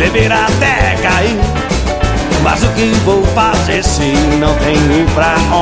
beber até cair. Mas o que vou fazer se não tenho pra